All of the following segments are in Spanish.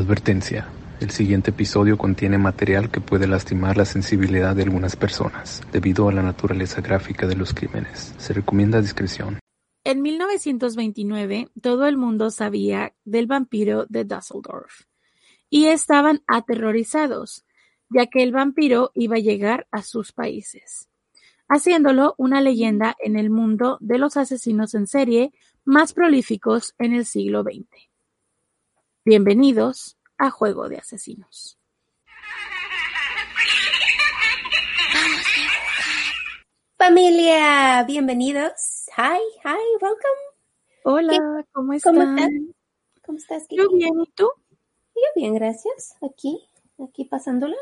Advertencia: el siguiente episodio contiene material que puede lastimar la sensibilidad de algunas personas debido a la naturaleza gráfica de los crímenes. Se recomienda discreción. En 1929, todo el mundo sabía del vampiro de Dusseldorf y estaban aterrorizados, ya que el vampiro iba a llegar a sus países, haciéndolo una leyenda en el mundo de los asesinos en serie más prolíficos en el siglo XX. Bienvenidos a Juego de Asesinos. Familia, bienvenidos. Hi, welcome. Hola, ¿cómo están? ¿Cómo estás, Kiki? Yo bien, ¿y tú? Yo bien, gracias. Aquí pasándola.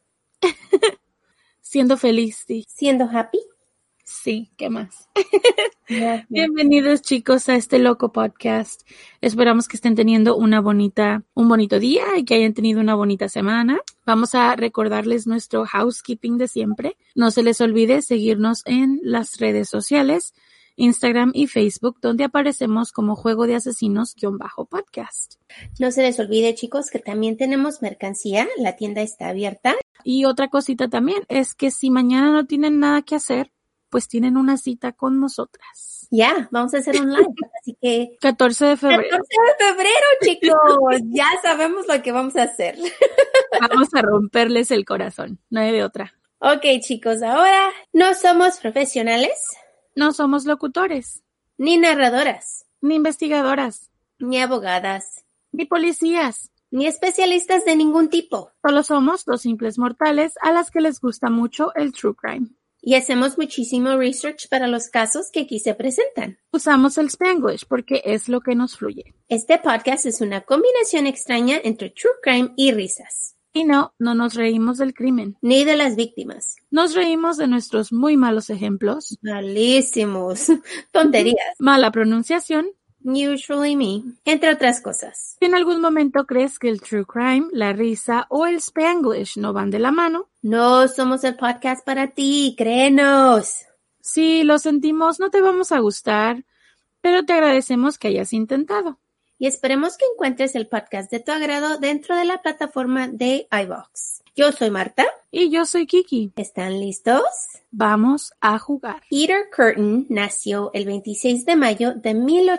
Siendo feliz, sí. Siendo happy. Sí, ¿qué más? Gracias. Bienvenidos, chicos, a este loco podcast. Esperamos que estén teniendo un bonito día y que hayan tenido una bonita semana. Vamos a recordarles nuestro housekeeping de siempre. No se les olvide seguirnos en las redes sociales, Instagram y Facebook, donde aparecemos como Juego de Asesinos-podcast. No se les olvide, chicos, que también tenemos mercancía. La tienda está abierta. Y otra cosita también es que si mañana no tienen nada que hacer, pues tienen una cita con nosotras. Ya, vamos a hacer un live, así que... 14 de febrero. 14 de febrero, chicos. Ya sabemos lo que vamos a hacer. Vamos a romperles el corazón, no hay de otra. Ok, chicos, ahora no somos profesionales, No somos locutores, ni narradoras, ni investigadoras, ni abogadas, ni policías. ni especialistas de ningún tipo. Solo somos dos simples mortales a las que les gusta mucho el true crime. Y hacemos muchísimo research para los casos que aquí se presentan. Usamos el Spanglish porque es lo que nos fluye. Este podcast es una combinación extraña entre true crime y risas. Y no nos reímos del crimen. Ni de las víctimas. Nos reímos de nuestros muy malos ejemplos. Malísimos. Tonterías. Mala pronunciación. Usually me. Entre otras cosas. Si en algún momento crees que el true crime, la risa o el Spanglish no van de la mano, no somos el podcast para ti, créenos. Si lo sentimos, no te vamos a gustar, pero te agradecemos que hayas intentado. Y esperemos que encuentres el podcast de tu agrado dentro de la plataforma de iVoox. Yo soy Marta. Y yo soy Kiki. ¿Están listos? Vamos a jugar. Peter Kürten nació el 26 de mayo de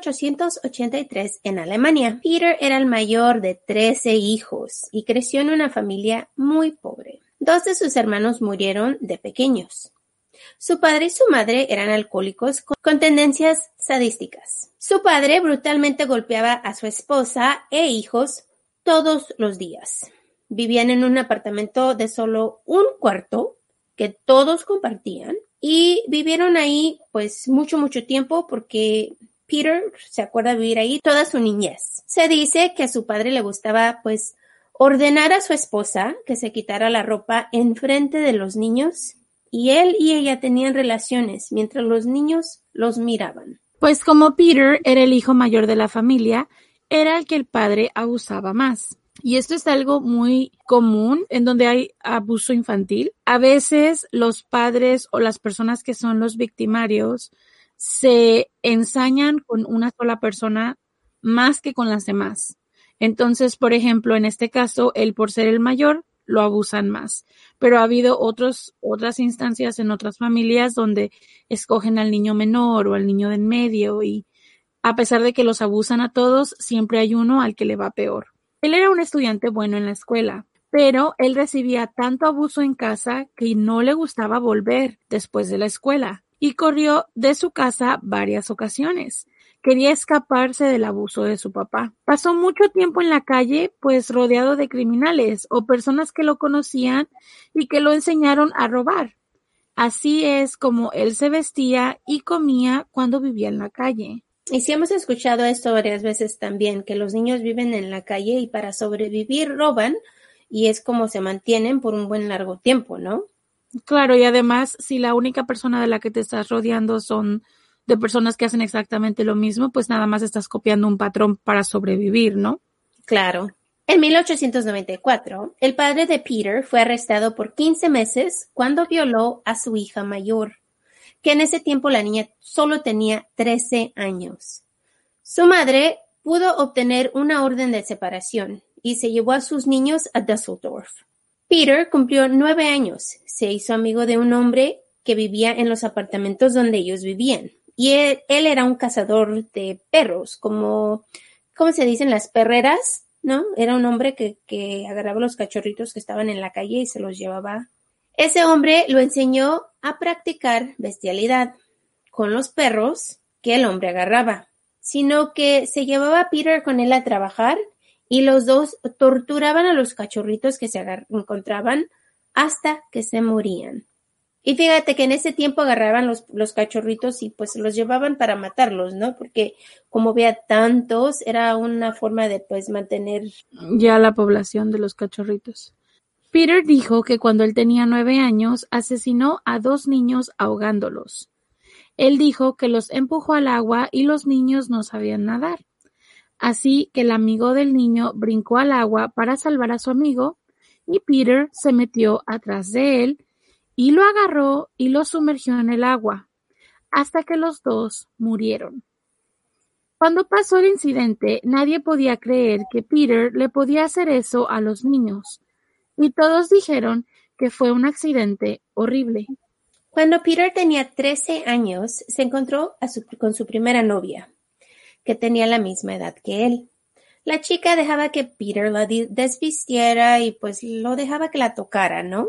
1883 en Alemania. Peter era el mayor de 13 hijos y creció en una familia muy pobre. 2 de sus hermanos murieron de pequeños. Su padre y su madre eran alcohólicos con tendencias sadísticas. Su padre brutalmente golpeaba a su esposa e hijos todos los días. Vivían en un apartamento de solo un cuarto que todos compartían y vivieron ahí pues mucho tiempo porque Peter se acuerda de vivir ahí toda su niñez. Se dice que a su padre le gustaba pues ordenar a su esposa que se quitara la ropa enfrente de los niños y él y ella tenían relaciones mientras los niños los miraban. Pues como Peter era el hijo mayor de la familia, era el que el padre abusaba más. Y esto es algo muy común en donde hay abuso infantil. A veces los padres o las personas que son los victimarios se ensañan con una sola persona más que con las demás. Entonces, por ejemplo, en este caso, él por ser el mayor, lo abusan más. Pero ha habido otras instancias en otras familias donde escogen al niño menor o al niño de en medio y a pesar de que los abusan a todos, siempre hay uno al que le va peor. Él era un estudiante bueno en la escuela, pero él recibía tanto abuso en casa que no le gustaba volver después de la escuela y corrió de su casa varias ocasiones. Quería escaparse del abuso de su papá. Pasó mucho tiempo en la calle, pues rodeado de criminales o personas que lo conocían y que lo enseñaron a robar. Así es como él se vestía y comía cuando vivía en la calle. Y sí hemos escuchado esto varias veces también, que los niños viven en la calle y para sobrevivir roban y es como se mantienen por un buen largo tiempo, ¿no? Claro, y además, si la única persona de la que te estás rodeando son de personas que hacen exactamente lo mismo, pues nada más estás copiando un patrón para sobrevivir, ¿no? Claro. En 1894, el padre de Peter fue arrestado por 15 meses cuando violó a su hija mayor, que en ese tiempo la niña solo tenía 13 años. Su madre pudo obtener una orden de separación y se llevó a sus niños a Düsseldorf. Peter cumplió 9 años. Se hizo amigo de un hombre que vivía en los apartamentos donde ellos vivían. Y él era un cazador de perros, ¿cómo se dicen? Las perreras, ¿no? Era un hombre que agarraba los cachorritos que estaban en la calle y se los llevaba. Ese hombre lo enseñó a practicar bestialidad con los perros que el hombre agarraba, sino que se llevaba a Peter con él a trabajar y los dos torturaban a los cachorritos que se encontraban hasta que se morían. Y fíjate que en ese tiempo agarraban los cachorritos y pues los llevaban para matarlos, ¿no? Porque como había tantos, era una forma de pues mantener ya la población de los cachorritos. Peter dijo que cuando él tenía 9 años asesinó a 2 niños ahogándolos. Él dijo que los empujó al agua y los niños no sabían nadar. Así que el amigo del niño brincó al agua para salvar a su amigo y Peter se metió atrás de él y lo agarró y lo sumergió en el agua, hasta que los dos murieron. Cuando pasó el incidente, nadie podía creer que Peter le podía hacer eso a los niños, y todos dijeron que fue un accidente horrible. Cuando Peter tenía 13 años, se encontró con su primera novia, que tenía la misma edad que él. La chica dejaba que Peter la desvistiera y pues lo dejaba que la tocara, ¿no?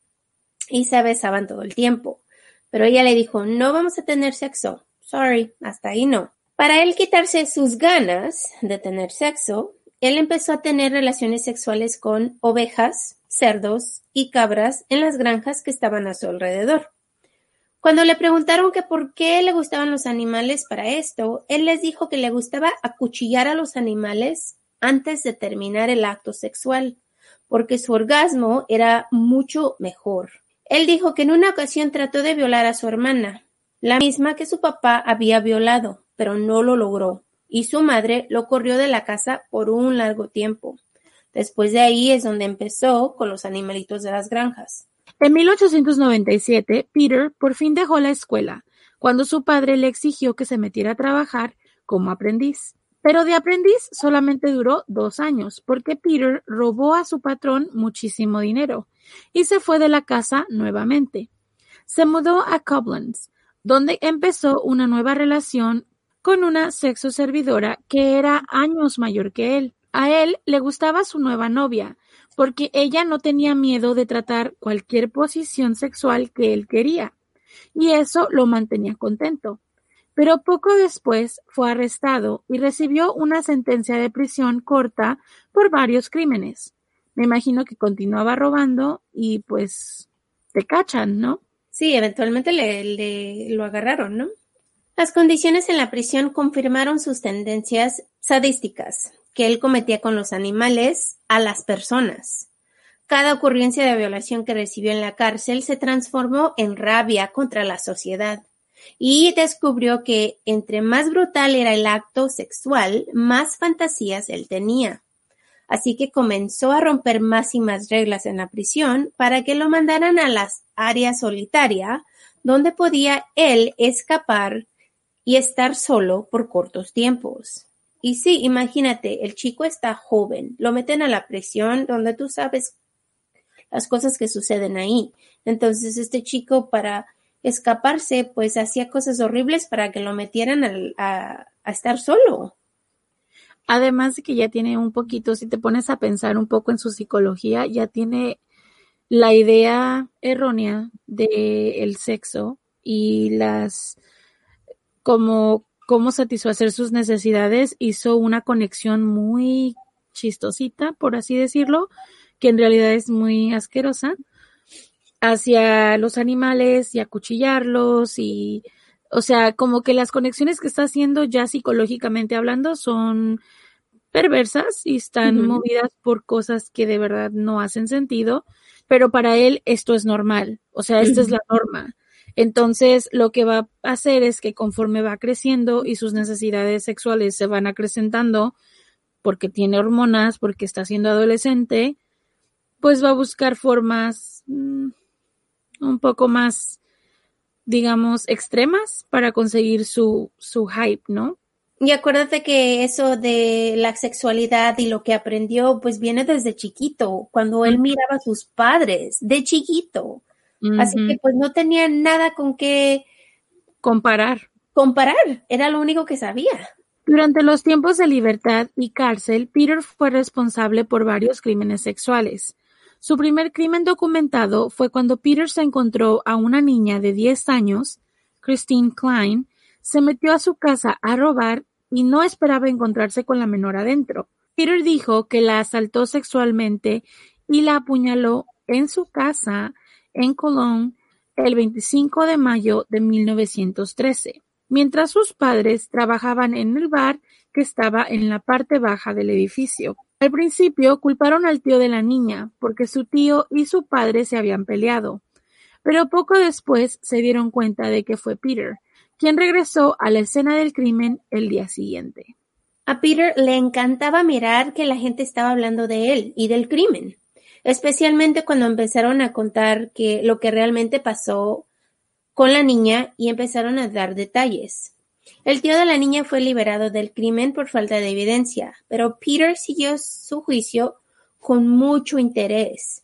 Y se besaban todo el tiempo. Pero ella le dijo, no vamos a tener sexo. Sorry, hasta ahí no. Para él quitarse sus ganas de tener sexo, él empezó a tener relaciones sexuales con ovejas, cerdos y cabras en las granjas que estaban a su alrededor. Cuando le preguntaron que por qué le gustaban los animales para esto, él les dijo que le gustaba acuchillar a los animales antes de terminar el acto sexual, porque su orgasmo era mucho mejor. Él dijo que en una ocasión trató de violar a su hermana, la misma que su papá había violado, pero no lo logró, y su madre lo corrió de la casa por un largo tiempo. Después de ahí es donde empezó con los animalitos de las granjas. En 1897, Peter por fin dejó la escuela, cuando su padre le exigió que se metiera a trabajar como aprendiz. Pero de aprendiz solamente duró 2 años, porque Peter robó a su patrón muchísimo dinero y se fue de la casa nuevamente. Se mudó a Koblenz, donde empezó una nueva relación con una sexoservidora que era años mayor que él. A él le gustaba su nueva novia, porque ella no tenía miedo de tratar cualquier posición sexual que él quería, y eso lo mantenía contento. Pero poco después fue arrestado y recibió una sentencia de prisión corta por varios crímenes. Me imagino que continuaba robando y pues te cachan, ¿no? Sí, eventualmente lo agarraron, ¿no? Las condiciones en la prisión confirmaron sus tendencias sadísticas que él cometía con los animales a las personas. Cada ocurrencia de violación que recibió en la cárcel se transformó en rabia contra la sociedad y descubrió que entre más brutal era el acto sexual, más fantasías él tenía. Así que comenzó a romper más y más reglas en la prisión para que lo mandaran a las áreas solitarias donde podía él escapar y estar solo por cortos tiempos. Y sí, imagínate, el chico está joven, lo meten a la prisión donde tú sabes las cosas que suceden ahí. Entonces este chico para escaparse pues hacía cosas horribles para que lo metieran a estar solo. Además de que ya tiene un poquito, si te pones a pensar un poco en su psicología, ya tiene la idea errónea del sexo y cómo satisfacer sus necesidades. Hizo una conexión muy chistosita, por así decirlo, que en realidad es muy asquerosa, hacia los animales y acuchillarlos y, o sea, como que las conexiones que está haciendo ya psicológicamente hablando son perversas y están movidas por cosas que de verdad no hacen sentido, pero para él esto es normal, o sea, esta es la norma. Entonces, lo que va a hacer es que conforme va creciendo y sus necesidades sexuales se van acrecentando, porque tiene hormonas, porque está siendo adolescente, pues va a buscar formas un poco más, digamos, extremas para conseguir su hype, ¿no? Y acuérdate que eso de la sexualidad y lo que aprendió, pues viene desde chiquito, cuando él miraba a sus padres, de chiquito. Así que pues no tenía nada con qué comparar. Era lo único que sabía. Durante los tiempos de libertad y cárcel, Peter fue responsable por varios crímenes sexuales. Su primer crimen documentado fue cuando Peter se encontró a una niña de 10 años, Christine Klein, se metió a su casa a robar y no esperaba encontrarse con la menor adentro. Peter dijo que la asaltó sexualmente y la apuñaló en su casa en Cologne el 25 de mayo de 1913, mientras sus padres trabajaban en el bar que estaba en la parte baja del edificio. Al principio culparon al tío de la niña porque su tío y su padre se habían peleado, pero poco después se dieron cuenta de que fue Peter, quien regresó a la escena del crimen el día siguiente. A Peter le encantaba mirar que la gente estaba hablando de él y del crimen, especialmente cuando empezaron a contar lo que realmente pasó con la niña y empezaron a dar detalles. El tío de la niña fue liberado del crimen por falta de evidencia, pero Peter siguió su juicio con mucho interés.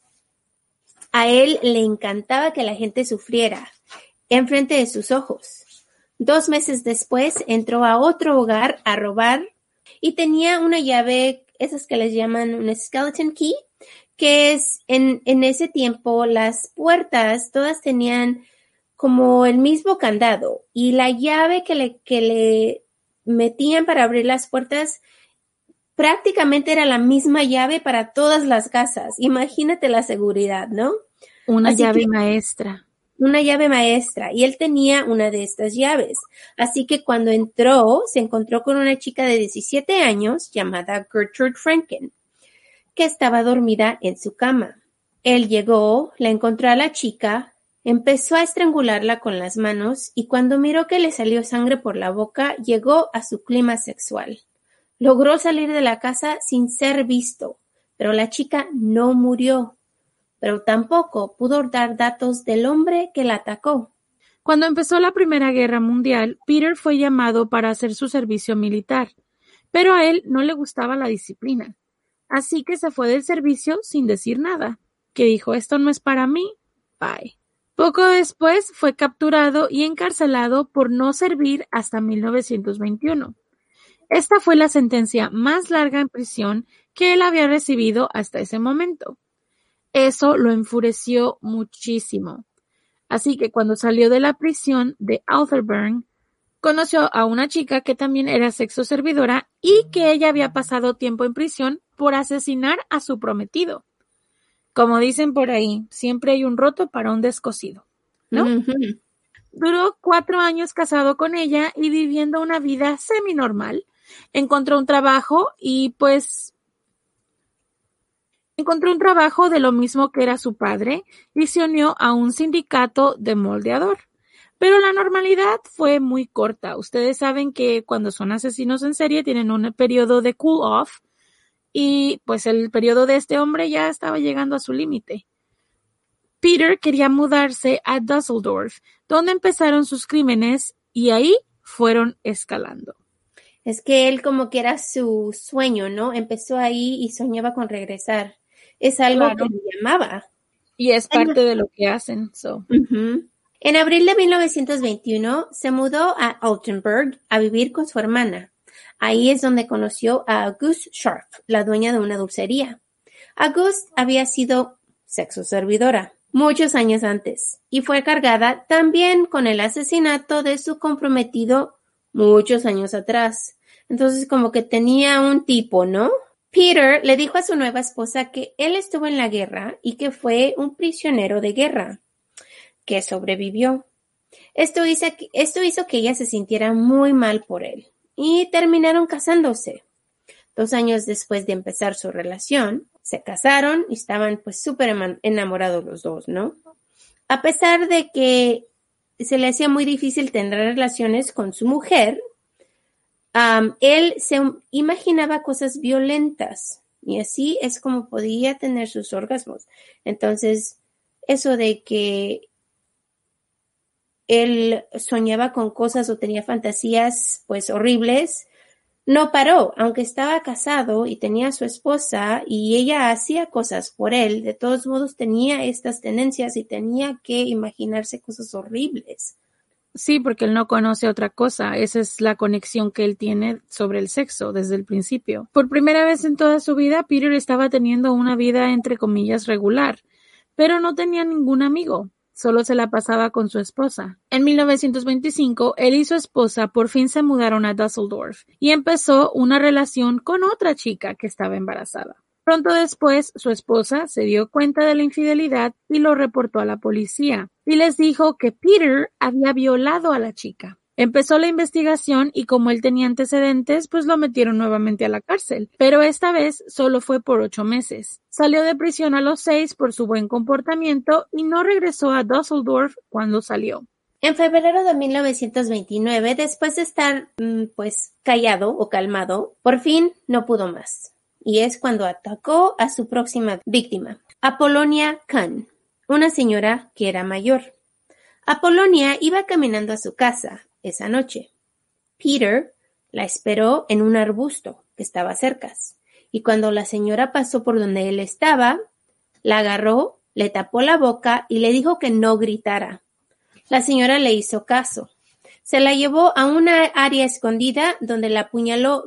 A él le encantaba que la gente sufriera enfrente de sus ojos. 2 meses después entró a otro hogar a robar y tenía una llave, esas que les llaman un skeleton key, que es en ese tiempo las puertas todas tenían como el mismo candado y la llave que le metían para abrir las puertas prácticamente era la misma llave para todas las casas. Imagínate la seguridad, ¿no? Una llave maestra. Una llave maestra. Y él tenía una de estas llaves. Así que cuando entró, se encontró con una chica de 17 años llamada Gertrude Franken, que estaba dormida en su cama. Él llegó, la encontró a la chica, empezó a estrangularla con las manos y cuando miró que le salió sangre por la boca, llegó a su clima sexual. Logró salir de la casa sin ser visto, pero la chica no murió, pero tampoco pudo dar datos del hombre que la atacó. Cuando empezó la Primera Guerra Mundial, Peter fue llamado para hacer su servicio militar, pero a él no le gustaba la disciplina, así que se fue del servicio sin decir nada, que dijo, esto no es para mí, bye. Poco después fue capturado y encarcelado por no servir hasta 1921. Esta fue la sentencia más larga en prisión que él había recibido hasta ese momento. Eso lo enfureció muchísimo. Así que cuando salió de la prisión de Outerburn, conoció a una chica que también era sexo servidora y que ella había pasado tiempo en prisión por asesinar a su prometido. Como dicen por ahí, siempre hay un roto para un descosido, ¿no? Uh-huh. Duró 4 años casado con ella y viviendo una vida semi-normal. Encontró un trabajo de lo mismo que era su padre y se unió a un sindicato de moldeador. Pero la normalidad fue muy corta. Ustedes saben que cuando son asesinos en serie tienen un periodo de cool off y pues el periodo de este hombre ya estaba llegando a su límite. Peter quería mudarse a Düsseldorf, donde empezaron sus crímenes y ahí fueron escalando. Es que él como que era su sueño, ¿no? Empezó ahí y soñaba con regresar. Es algo que le llamaba. Y es parte de lo que hacen. Uh-huh. En abril de 1921 se mudó a Altenburg a vivir con su hermana. Ahí es donde conoció a Auguste Scharf, la dueña de una dulcería. Auguste había sido sexo servidora muchos años antes y fue cargada también con el asesinato de su comprometido muchos años atrás. Entonces como que tenía un tipo, ¿no? Peter le dijo a su nueva esposa que él estuvo en la guerra y que fue un prisionero de guerra, que sobrevivió. Esto hizo que ella se sintiera muy mal por él y terminaron casándose. 2 años después de empezar su relación, se casaron y estaban pues súper enamorados los dos, ¿no? A pesar de que se le hacía muy difícil tener relaciones con su mujer, él se imaginaba cosas violentas y así es como podía tener sus orgasmos. Entonces, eso de que él soñaba con cosas o tenía fantasías pues horribles, No paró, aunque estaba casado y tenía a su esposa y ella hacía cosas por él, de todos modos tenía estas tendencias y tenía que imaginarse cosas horribles. Sí, porque él no conoce otra cosa. Esa es la conexión que él tiene sobre el sexo desde el principio. Por primera vez en toda su vida, Peter estaba teniendo una vida entre comillas regular, pero no tenía ningún amigo. Solo se la pasaba con su esposa. En 1925, él y su esposa por fin se mudaron a Düsseldorf y empezó una relación con otra chica que estaba embarazada. Pronto después, su esposa se dio cuenta de la infidelidad y lo reportó a la policía y les dijo que Peter había violado a la chica. Empezó la investigación y como él tenía antecedentes, pues lo metieron nuevamente a la cárcel, pero esta vez solo fue por 8 meses. Salió de prisión a los 6 por su buen comportamiento y no regresó a Düsseldorf cuando salió. En febrero de 1929, después de estar callado o calmado, por fin no pudo más. Y es cuando atacó a su próxima víctima, Apollonia Kahn, una señora que era mayor. Apollonia iba caminando a su casa esa noche. Peter la esperó en un arbusto que estaba cerca, y cuando la señora pasó por donde él estaba, la agarró, le tapó la boca y le dijo que no gritara. La señora le hizo caso. Se la llevó a una área escondida donde la apuñaló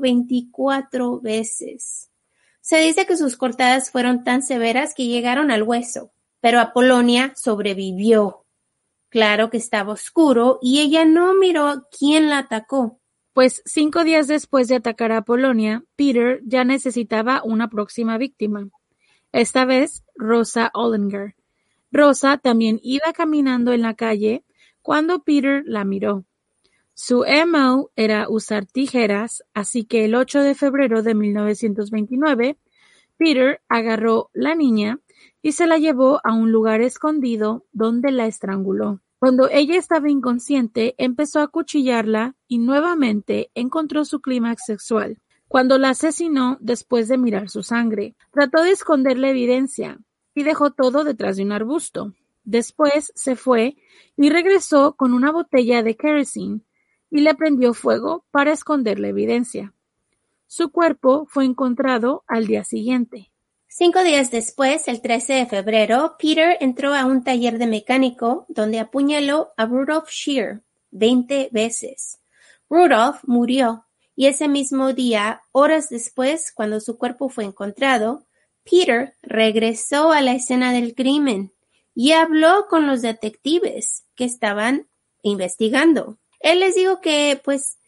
24 veces. Se dice que sus cortadas fueron tan severas que llegaron al hueso, pero Apollonia sobrevivió. Claro que estaba oscuro y ella no miró quién la atacó. Pues 5 días después de atacar a Apollonia, Peter ya necesitaba una próxima víctima. Esta vez, Rosa Ollinger. Rosa también iba caminando en la calle cuando Peter la miró. Su MO era usar tijeras, así que el 8 de febrero de 1929, Peter agarró la niña y se la llevó a un lugar escondido donde la estranguló. Cuando ella estaba inconsciente, empezó a acuchillarla y nuevamente encontró su clímax sexual. Cuando la asesinó después de mirar su sangre, trató de esconder la evidencia y dejó todo detrás de un arbusto. Después se fue y regresó con una botella de kerosene y le prendió fuego para esconder la evidencia. Su cuerpo fue encontrado al día siguiente. 5 días después, el 13 de febrero, Peter entró a un taller de mecánico donde apuñaló a Rudolf Scheer 20 veces. Rudolf murió y ese mismo día, horas después, cuando su cuerpo fue encontrado, Peter regresó a la escena del crimen y habló con los detectives que estaban investigando. Él les dijo que,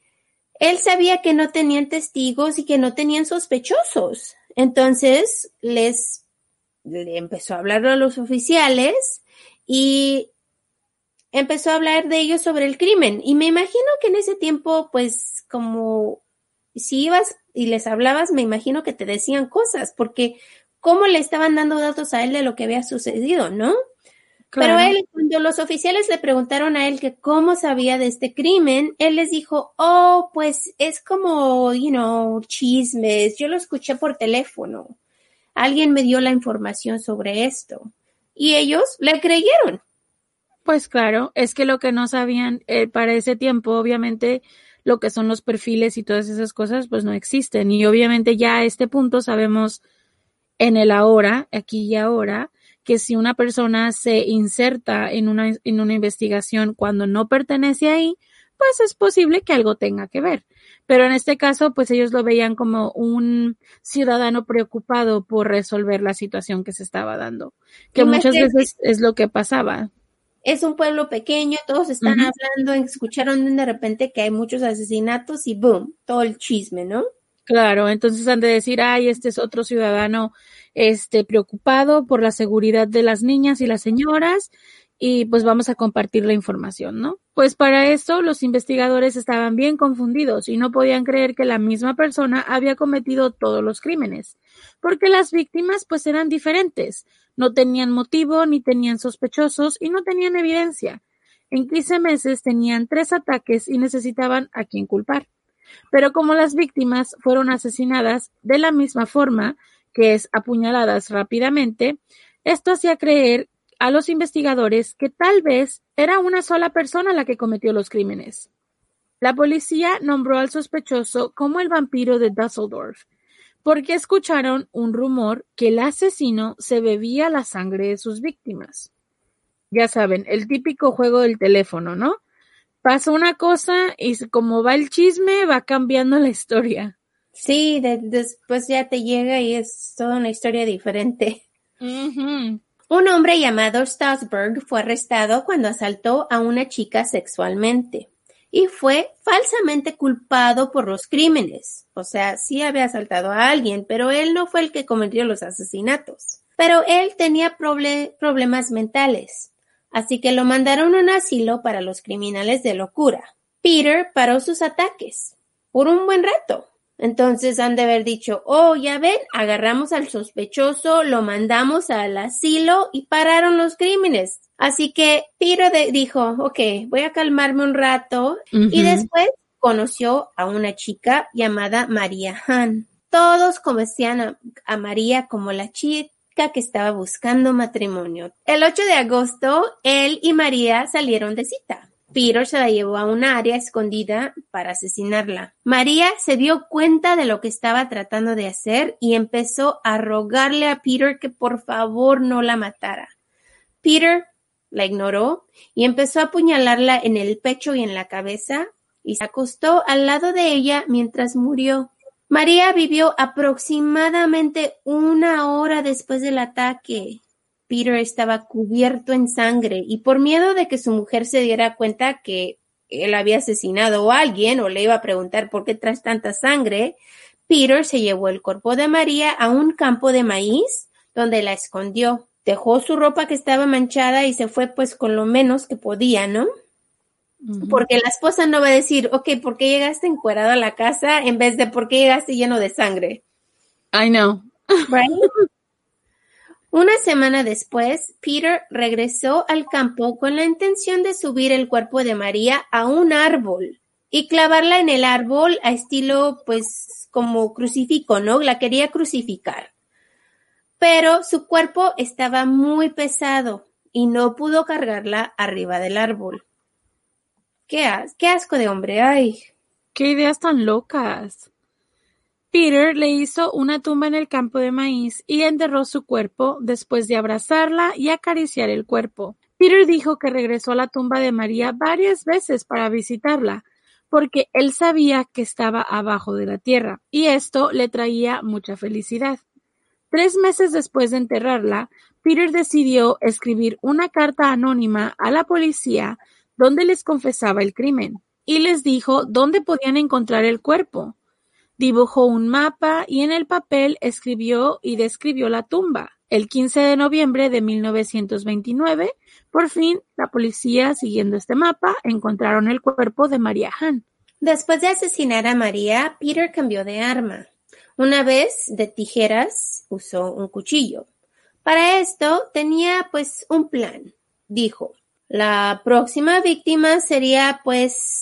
él sabía que no tenían testigos y que no tenían sospechosos. Entonces, le empezó a hablar a los oficiales y empezó a hablar de ellos sobre el crimen. Y me imagino que en ese tiempo, como si ibas y les hablabas, me imagino que te decían cosas, porque cómo le estaban dando datos a él de lo que había sucedido, ¿no? Claro. Pero él, cuando los oficiales le preguntaron a él que cómo sabía de este crimen, él les dijo, es como, chismes, yo lo escuché por teléfono. Alguien me dio la información sobre esto. Y ellos le creyeron. Pues claro, es que lo que no sabían para ese tiempo, obviamente, lo que son los perfiles y todas esas cosas, pues no existen. Y obviamente ya a este punto sabemos en el ahora, aquí y ahora, que si una persona se inserta en una investigación cuando no pertenece ahí, pues es posible que algo tenga que ver. Pero en este caso, pues ellos lo veían como un ciudadano preocupado por resolver la situación que se estaba dando, que muchas veces es lo que pasaba. Es un pueblo pequeño, todos están hablando, escucharon de repente que hay muchos asesinatos y boom, todo el chisme, ¿no? Claro, entonces han de decir, este es otro ciudadano preocupado por la seguridad de las niñas y las señoras y pues vamos a compartir la información, ¿no? Pues para eso los investigadores estaban bien confundidos y no podían creer que la misma persona había cometido todos los crímenes, porque las víctimas pues eran diferentes, no tenían motivo, ni tenían sospechosos y no tenían evidencia. En 15 meses tenían 3 ataques y necesitaban a quién culpar. Pero como las víctimas fueron asesinadas de la misma forma, que es apuñaladas rápidamente, esto hacía creer a los investigadores que tal vez era una sola persona la que cometió los crímenes. La policía nombró al sospechoso como el vampiro de Dusseldorf, porque escucharon un rumor que el asesino se bebía la sangre de sus víctimas. Ya saben, el típico juego del teléfono, ¿no? Pasa una cosa y como va el chisme, va cambiando la historia. Sí, después ya te llega y es toda una historia diferente. Uh-huh. Un hombre llamado Strasberg fue arrestado cuando asaltó a una chica sexualmente y fue falsamente culpado por los crímenes. O sea, sí había asaltado a alguien, pero él no fue el que cometió los asesinatos. Pero él tenía problemas mentales, así que lo mandaron a un asilo para los criminales de locura. Peter paró sus ataques por un buen rato. Entonces han de haber dicho, oh, ya ven, agarramos al sospechoso, lo mandamos al asilo y pararon los crímenes. Así que Peter dijo, ok, voy a calmarme un rato. Uh-huh. Y después conoció a una chica llamada María Hahn. Todos conocían a María como la chica que estaba buscando matrimonio. El 8 de agosto, él y María salieron de cita. Peter se la llevó a un área escondida para asesinarla. María se dio cuenta de lo que estaba tratando de hacer y empezó a rogarle a Peter que por favor no la matara. Peter la ignoró y empezó a apuñalarla en el pecho y en la cabeza y se acostó al lado de ella mientras murió. María vivió aproximadamente 1 hora después del ataque. Peter estaba cubierto en sangre y por miedo de que su mujer se diera cuenta que él había asesinado a alguien o le iba a preguntar por qué traes tanta sangre, Peter se llevó el cuerpo de María a un campo de maíz donde la escondió. Dejó su ropa que estaba manchada y se fue pues con lo menos que podía, ¿no? Uh-huh. Porque la esposa no va a decir, ok, ¿por qué llegaste encuerado a la casa en vez de por qué llegaste lleno de sangre? I know. Right? Una semana después, Peter regresó al campo con la intención de subir el cuerpo de María a un árbol y clavarla en el árbol a estilo, pues, como crucifijo, ¿no? La quería crucificar. Pero su cuerpo estaba muy pesado y no pudo cargarla arriba del árbol. Qué asco de hombre, ay. Qué ideas tan locas. Peter le hizo una tumba en el campo de maíz y enterró su cuerpo después de abrazarla y acariciar el cuerpo. Peter dijo que regresó a la tumba de María varias veces para visitarla, porque él sabía que estaba abajo de la tierra, y esto le traía mucha felicidad. 3 meses después de enterrarla, Peter decidió escribir una carta anónima a la policía donde les confesaba el crimen, y les dijo dónde podían encontrar el cuerpo. Dibujó un mapa y en el papel escribió y describió la tumba. El 15 de noviembre de 1929, por fin, la policía, siguiendo este mapa, encontraron el cuerpo de María Hahn. Después de asesinar a María, Peter cambió de arma. Una vez de tijeras, usó un cuchillo. Para esto tenía pues un plan. Dijo, la próxima víctima sería pues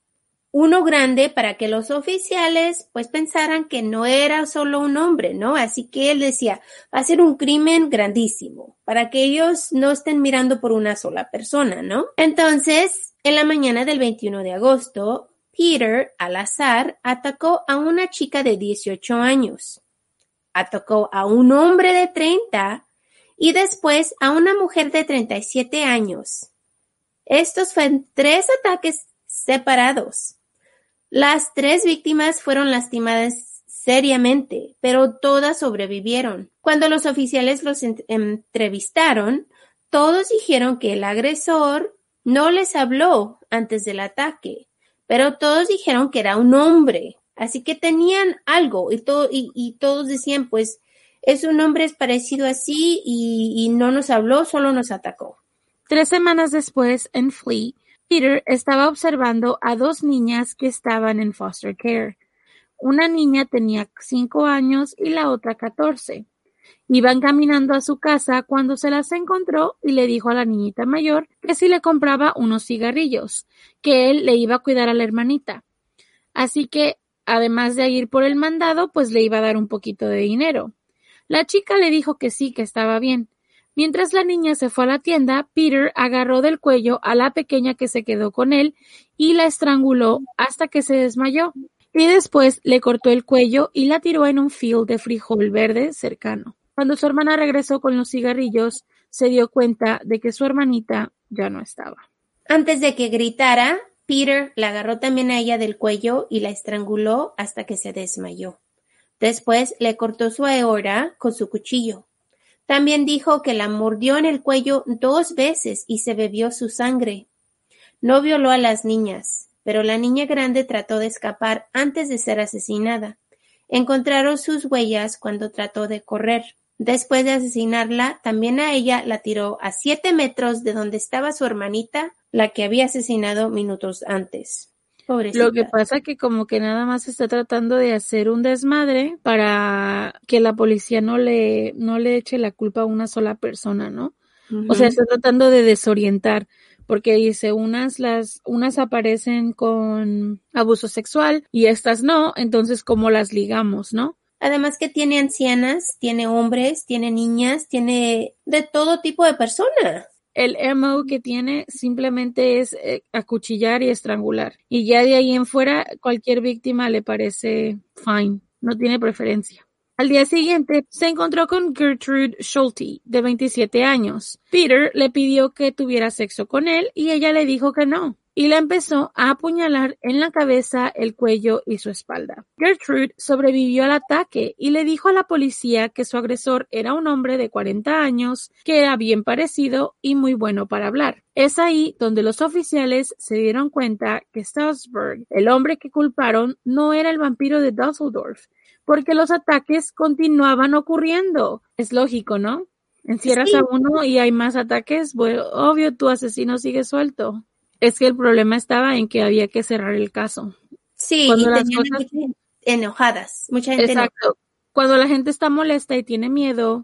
uno grande para que los oficiales pues pensaran que no era solo un hombre, ¿no? Así que él decía, va a ser un crimen grandísimo para que ellos no estén mirando por una sola persona, ¿no? Entonces, en la mañana del 21 de agosto, Peter, al azar, atacó a una chica de 18 años. Atacó a un hombre de 30 y después a una mujer de 37 años. Estos fueron 3 ataques separados. Las 3 víctimas fueron lastimadas seriamente, pero todas sobrevivieron. Cuando los oficiales los entrevistaron, todos dijeron que el agresor no les habló antes del ataque, pero todos dijeron que era un hombre. Así que tenían algo y todos decían, pues, es un hombre es parecido así y no nos habló, solo nos atacó. 3 semanas después, en Flea, Peter estaba observando a 2 niñas que estaban en foster care. Una niña tenía 5 años y la otra 14. Iban caminando a su casa cuando se las encontró y le dijo a la niñita mayor que si le compraba unos cigarrillos, que él le iba a cuidar a la hermanita. Así que, además de ir por el mandado, pues le iba a dar un poquito de dinero. La chica le dijo que sí, que estaba bien. Mientras la niña se fue a la tienda, Peter agarró del cuello a la pequeña que se quedó con él y la estranguló hasta que se desmayó. Y después le cortó el cuello y la tiró en un field de frijol verde cercano. Cuando su hermana regresó con los cigarrillos, se dio cuenta de que su hermanita ya no estaba. Antes de que gritara, Peter la agarró también a ella del cuello y la estranguló hasta que se desmayó. Después le cortó su aorta con su cuchillo. También dijo que la mordió en el cuello 2 veces y se bebió su sangre. No violó a las niñas, pero la niña grande trató de escapar antes de ser asesinada. Encontraron sus huellas cuando trató de correr. Después de asesinarla, también a ella la tiró a 7 metros de donde estaba su hermanita, la que había asesinado minutos antes. Pobrecita. Lo que pasa que como que nada más está tratando de hacer un desmadre para que la policía no le eche la culpa a una sola persona, ¿no? O sea, está tratando de desorientar, porque dice unas aparecen con abuso sexual y estas no, entonces ¿cómo las ligamos, no? Además que tiene ancianas, tiene hombres, tiene niñas, tiene de todo tipo de personas. El MO que tiene simplemente es acuchillar y estrangular. Y ya de ahí en fuera, cualquier víctima le parece fine. No tiene preferencia. Al día siguiente, se encontró con Gertrude Schulte, de 27 años. Peter le pidió que tuviera sexo con él y ella le dijo que no. Y la empezó a apuñalar en la cabeza, el cuello y su espalda. Gertrude sobrevivió al ataque y le dijo a la policía que su agresor era un hombre de 40 años, que era bien parecido y muy bueno para hablar. Es ahí donde los oficiales se dieron cuenta que Strasberg, el hombre que culparon, no era el vampiro de Dusseldorf, porque los ataques continuaban ocurriendo. Es lógico, ¿no? Encierras a uno y hay más ataques, bueno, obvio tu asesino sigue suelto. Es que el problema estaba en que había que cerrar el caso. Sí, cuando y tenían mucha gente enojadas, mucha gente enojada. Cuando la gente está molesta y tiene miedo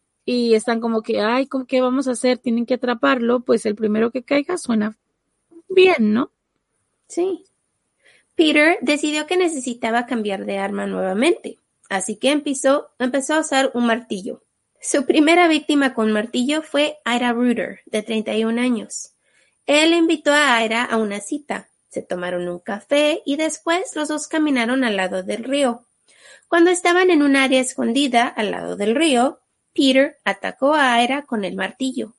y están como que, ay, ¿qué vamos a hacer? Tienen que atraparlo, pues el primero que caiga suena bien, ¿no? Sí. Peter decidió que necesitaba cambiar de arma nuevamente, así que empezó a usar un martillo. Su primera víctima con martillo fue Ira Reuter, de 31 años. Él invitó a Ira a una cita. Se tomaron un café y después los dos caminaron al lado del río. Cuando estaban en un área escondida al lado del río, Peter atacó a Ira con el martillo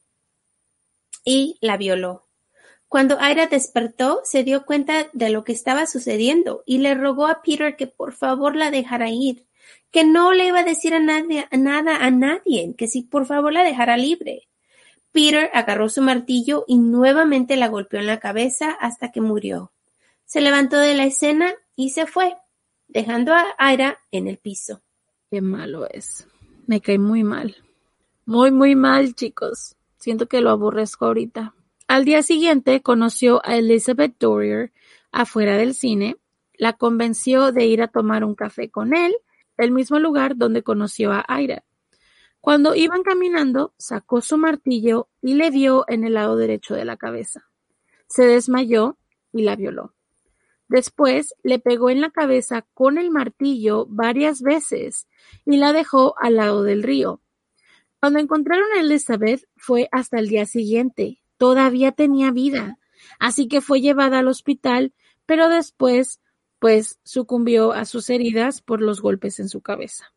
y la violó. Cuando Ira despertó, se dio cuenta de lo que estaba sucediendo y le rogó a Peter que por favor la dejara ir, que no le iba a decir nada a nadie, que si por favor la dejara libre. Peter agarró su martillo y nuevamente la golpeó en la cabeza hasta que murió. Se levantó de la escena y se fue, dejando a Ira en el piso. Qué malo es. Me cae muy mal. Muy, muy mal, chicos. Siento que lo aborrezco ahorita. Al día siguiente conoció a Elizabeth Dorier afuera del cine. La convenció de ir a tomar un café con él, el mismo lugar donde conoció a Ira. Cuando iban caminando, sacó su martillo y le dio en el lado derecho de la cabeza. Se desmayó y la violó. Después le pegó en la cabeza con el martillo varias veces y la dejó al lado del río. Cuando encontraron a Elizabeth fue hasta el día siguiente. Todavía tenía vida, así que fue llevada al hospital, pero después, pues, sucumbió a sus heridas por los golpes en su cabeza.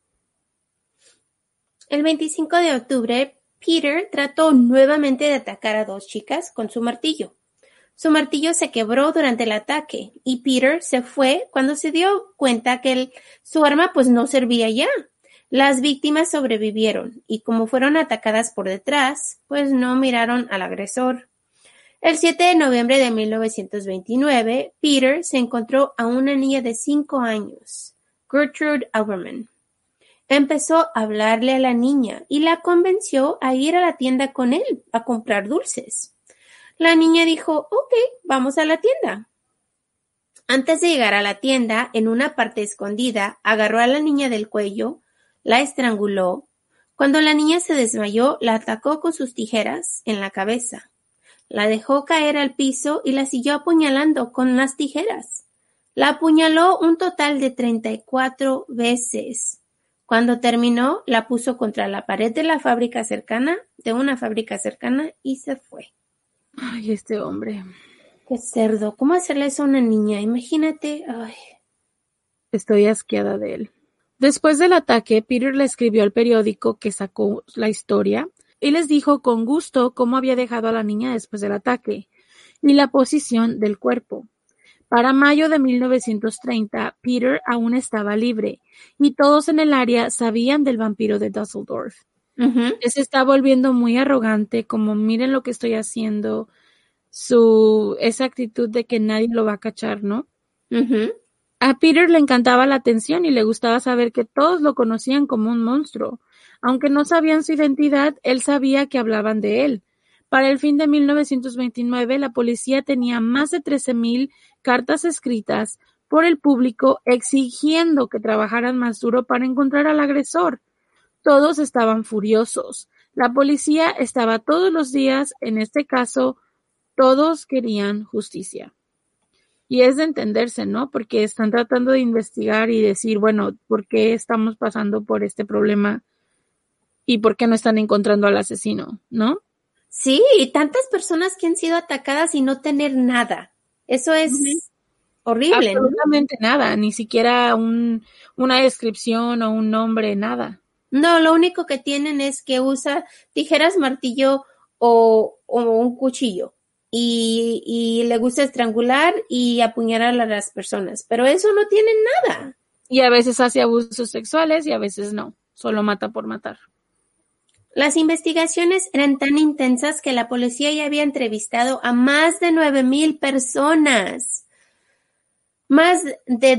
El 25 de octubre, Peter trató nuevamente de atacar a 2 chicas con su martillo. Su martillo se quebró durante el ataque y Peter se fue cuando se dio cuenta que su arma pues no servía ya. Las víctimas sobrevivieron y como fueron atacadas por detrás, pues no miraron al agresor. El 7 de noviembre de 1929, Peter se encontró a una niña de 5 años, Gertrude Alberman. Empezó a hablarle a la niña y la convenció a ir a la tienda con él a comprar dulces. La niña dijo, ok, vamos a la tienda. Antes de llegar a la tienda, en una parte escondida, agarró a la niña del cuello, la estranguló. Cuando la niña se desmayó, la atacó con sus tijeras en la cabeza. La dejó caer al piso y la siguió apuñalando con las tijeras. La apuñaló un total de 34 veces. Cuando terminó, la puso contra la pared de una fábrica cercana, y se fue. Ay, este hombre. Qué cerdo. ¿Cómo hacerle eso a una niña? Imagínate. Ay. Estoy asqueada de él. Después del ataque, Peter le escribió al periódico que sacó la historia y les dijo con gusto cómo había dejado a la niña después del ataque y la posición del cuerpo. Para mayo de 1930, Peter aún estaba libre y todos en el área sabían del vampiro de Dusseldorf. Se está volviendo muy arrogante, como miren lo que estoy haciendo, esa actitud de que nadie lo va a cachar, ¿no? A Peter le encantaba la atención y le gustaba saber que todos lo conocían como un monstruo. Aunque no sabían su identidad, él sabía que hablaban de él. Para el fin de 1929, la policía tenía más de 13,000 cartas escritas por el público exigiendo que trabajaran más duro para encontrar al agresor. Todos estaban furiosos. La policía estaba todos los días, en este caso, todos querían justicia. Y es de entenderse, ¿no? Porque están tratando de investigar y decir, bueno, ¿por qué estamos pasando por este problema? ¿Y por qué no están encontrando al asesino? ¿No? Sí, y tantas personas que han sido atacadas y no tener nada. Eso es horrible, absolutamente nada, ni siquiera una descripción o un nombre, nada. No, lo único que tienen es que usa tijeras, martillo o un cuchillo. Y le gusta estrangular y apuñalar a las personas. Pero eso no tienen nada. Y a veces hace abusos sexuales y a veces no. Solo mata por matar. Las investigaciones eran tan intensas que la policía ya había entrevistado a más de 9,000 personas. Más de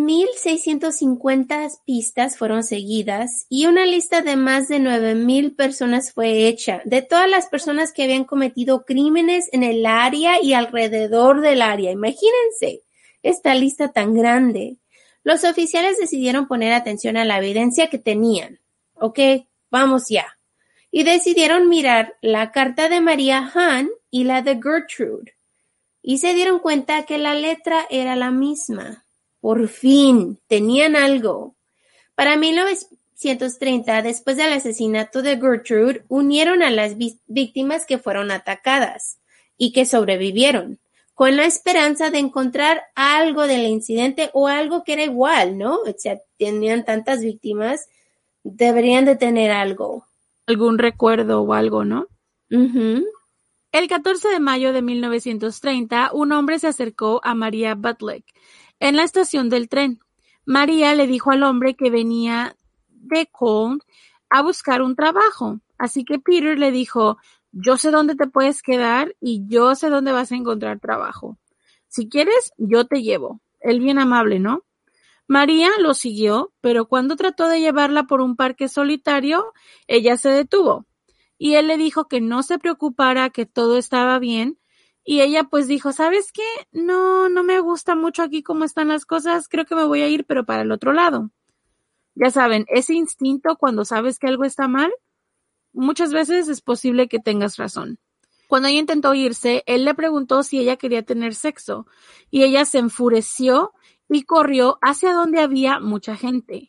2,650 pistas fueron seguidas y una lista de más de 9,000 personas fue hecha, de todas las personas que habían cometido crímenes en el área y alrededor del área. Imagínense esta lista tan grande. Los oficiales decidieron poner atención a la evidencia que tenían. Ok, vamos ya. Y decidieron mirar la carta de María Hahn y la de Gertrude. Y se dieron cuenta que la letra era la misma. Por fin, tenían algo. Para 1930, después del asesinato de Gertrude, unieron a las víctimas que fueron atacadas y que sobrevivieron, con la esperanza de encontrar algo del incidente o algo que era igual, ¿no? O sea, tenían tantas víctimas, deberían de tener algo. Algún recuerdo o algo, ¿no? Uh-huh. El 14 de mayo de 1930, un hombre se acercó a María Butlick en la estación del tren. María le dijo al hombre que venía de Cologne a buscar un trabajo. Así que Peter le dijo, yo sé dónde te puedes quedar y yo sé dónde vas a encontrar trabajo. Si quieres, yo te llevo. Él bien amable, ¿no? María lo siguió, pero cuando trató de llevarla por un parque solitario, ella se detuvo. Y él le dijo que no se preocupara, que todo estaba bien. Y ella pues dijo, ¿sabes qué? No me gusta mucho aquí cómo están las cosas. Creo que me voy a ir, pero para el otro lado. Ya saben, ese instinto cuando sabes que algo está mal, muchas veces es posible que tengas razón. Cuando ella intentó irse, él le preguntó si ella quería tener sexo. Y ella se enfureció y corrió hacia donde había mucha gente.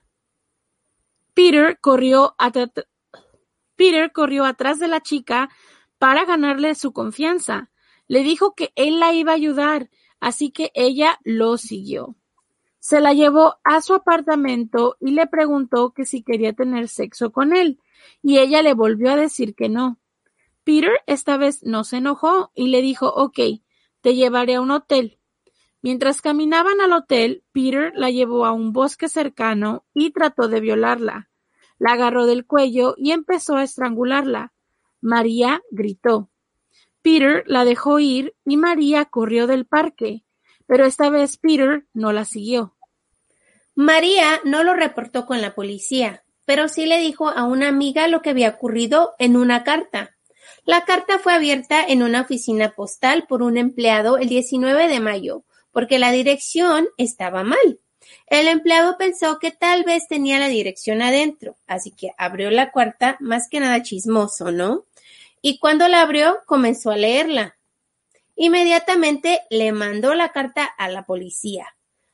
Peter corrió atrás de la chica para ganarle su confianza. Le dijo que él la iba a ayudar, así que ella lo siguió. Se la llevó a su apartamento y le preguntó que si quería tener sexo con él, y ella le volvió a decir que no. Peter esta vez no se enojó y le dijo, ok, te llevaré a un hotel. Mientras caminaban al hotel, Peter la llevó a un bosque cercano y trató de violarla. La agarró del cuello y empezó a estrangularla. María gritó. Peter la dejó ir y María corrió del parque, pero esta vez Peter no la siguió. María no lo reportó con la policía, pero sí le dijo a una amiga lo que había ocurrido en una carta. La carta fue abierta en una oficina postal por un empleado el 19 de mayo, porque la dirección estaba mal. El empleado pensó que tal vez tenía la dirección adentro, así que abrió la carta, más que nada chismoso, ¿no? Y cuando la abrió, comenzó a leerla. Inmediatamente le mandó la carta a la policía.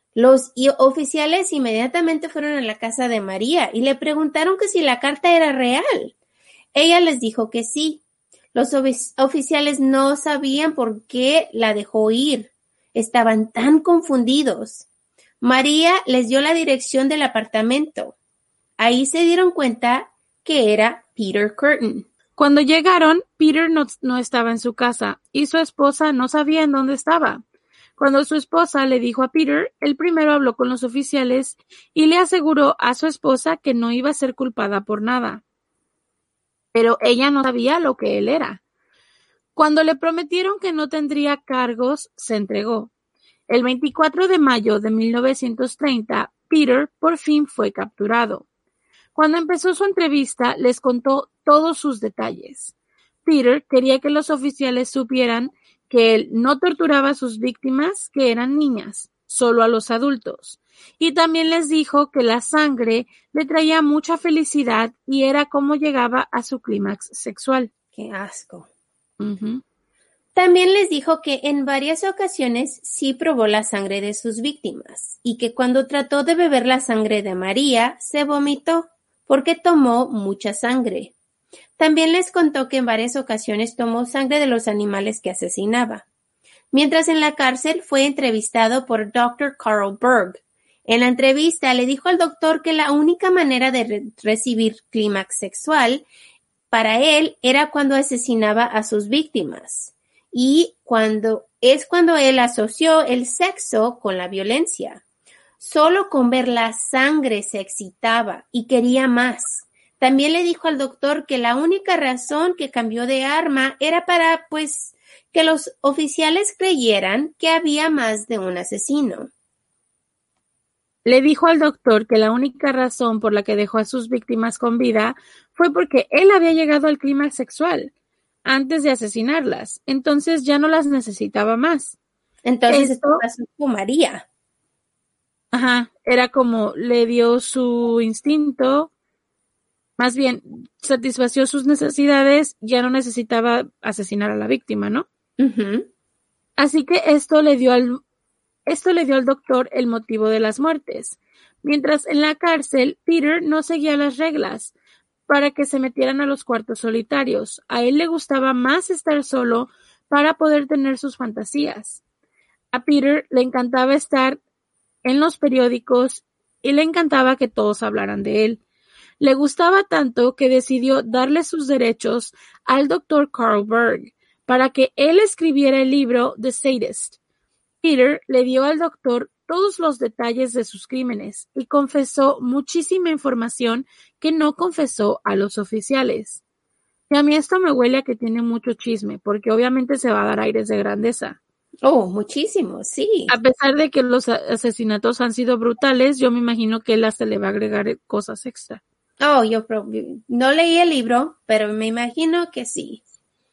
Los oficiales inmediatamente fueron a la casa de María y le preguntaron que si la carta era real. Ella les dijo que sí. Los oficiales no sabían por qué la dejó ir. Estaban tan confundidos. María les dio la dirección del apartamento. Ahí se dieron cuenta que era Peter Kürten. Cuando llegaron, Peter no estaba en su casa y su esposa no sabía en dónde estaba. Cuando su esposa le dijo a Peter, él primero habló con los oficiales y le aseguró a su esposa que no iba a ser culpada por nada. Pero ella no sabía lo que él era. Cuando le prometieron que no tendría cargos, se entregó. El 24 de mayo de 1930, Peter por fin fue capturado. Cuando empezó su entrevista, les contó todos sus detalles. Peter quería que los oficiales supieran que él no torturaba a sus víctimas, que eran niñas, solo a los adultos. Y también les dijo que la sangre le traía mucha felicidad y era como llegaba a su clímax sexual. ¡Qué asco! Uh-huh. También les dijo que en varias ocasiones sí probó la sangre de sus víctimas y que cuando trató de beber la sangre de María, se vomitó porque tomó mucha sangre. También les contó que en varias ocasiones tomó sangre de los animales que asesinaba. Mientras en la cárcel fue entrevistado por Dr. Carl Berg. En la entrevista le dijo al doctor que la única manera de recibir clímax sexual para él era cuando asesinaba a sus víctimas. Y cuando él asoció el sexo con la violencia. Solo con ver la sangre se excitaba y quería más. También le dijo al doctor que la única razón que cambió de arma era para, que los oficiales creyeran que había más de un asesino. Le dijo al doctor que la única razón por la que dejó a sus víctimas con vida fue porque él había llegado al clímax sexual antes de asesinarlas, entonces ya no las necesitaba más. Entonces esto pasó con María. Ajá, era como le dio su instinto, más bien satisfació sus necesidades, ya no necesitaba asesinar a la víctima, ¿no? Uh-huh. Así que esto le dio al doctor el motivo de las muertes. Mientras en la cárcel, Peter no seguía las reglas para que se metieran a los cuartos solitarios. A él le gustaba más estar solo para poder tener sus fantasías. A Peter le encantaba estar en los periódicos y le encantaba que todos hablaran de él. Le gustaba tanto que decidió darle sus derechos al Dr. Carl Berg para que él escribiera el libro The Sadist. Peter le dio al doctor todos los detalles de sus crímenes y confesó muchísima información que no confesó a los oficiales. Y a mí esto me huele a que tiene mucho chisme, porque obviamente se va a dar aires de grandeza. Oh, muchísimo, sí. A pesar de que los asesinatos han sido brutales, yo me imagino que él hasta le va a agregar cosas extra. Oh, yo no leí el libro, pero me imagino que sí.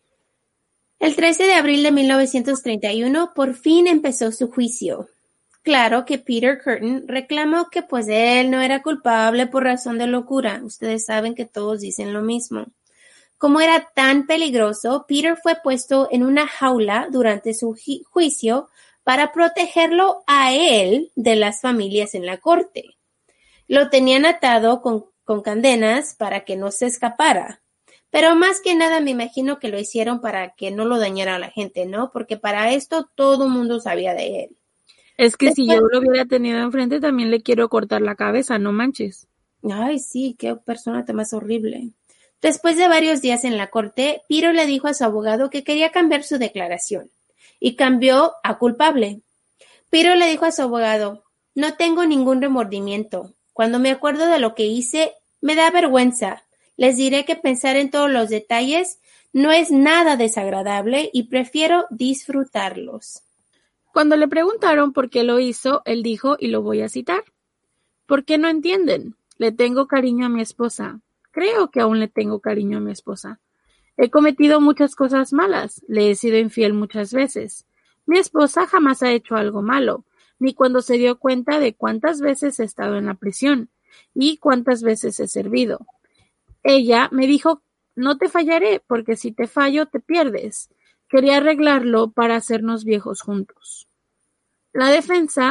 El 13 de abril de 1931 por fin empezó su juicio. Claro que Peter Kürten reclamó que él no era culpable por razón de locura. Ustedes saben que todos dicen lo mismo. Como era tan peligroso, Peter fue puesto en una jaula durante su juicio para protegerlo a él de las familias en la corte. Lo tenían atado con cadenas para que no se escapara. Pero más que nada me imagino que lo hicieron para que no lo dañara a la gente, ¿no? Porque para esto todo el mundo sabía de él. Es que si yo lo hubiera tenido enfrente, también le quiero cortar la cabeza, no manches. Ay, sí, qué persona tan más horrible. Después de varios días en la corte, Peter le dijo a su abogado que quería cambiar su declaración y cambió a culpable. Peter le dijo a su abogado, no tengo ningún remordimiento. Cuando me acuerdo de lo que hice, me da vergüenza. Les diré que pensar en todos los detalles no es nada desagradable y prefiero disfrutarlos. Cuando le preguntaron por qué lo hizo, él dijo, y lo voy a citar, ¿por qué no entienden? Le tengo cariño a mi esposa. Creo que aún le tengo cariño a mi esposa. He cometido muchas cosas malas. Le he sido infiel muchas veces. Mi esposa jamás ha hecho algo malo, ni cuando se dio cuenta de cuántas veces he estado en la prisión y cuántas veces he servido. Ella me dijo, no te fallaré, porque si te fallo te pierdes. Quería arreglarlo para hacernos viejos juntos. La defensa